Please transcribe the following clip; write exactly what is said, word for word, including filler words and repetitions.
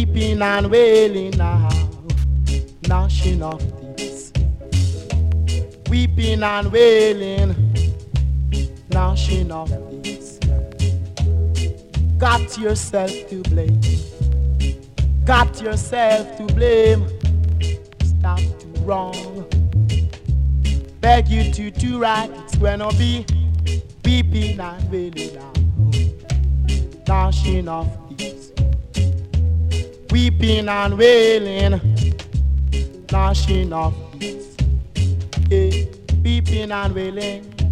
weeping and wailing now, gnashing of teeth. Weeping and wailing, gnashing of teeth. Got yourself to blame. Got yourself to blame. Stop to wrong. Beg you to do right. It's gonna be weeping and wailing now, gnashing of teeth. Weeping and wailing, gnashing of teeth. Hey, weeping and wailing,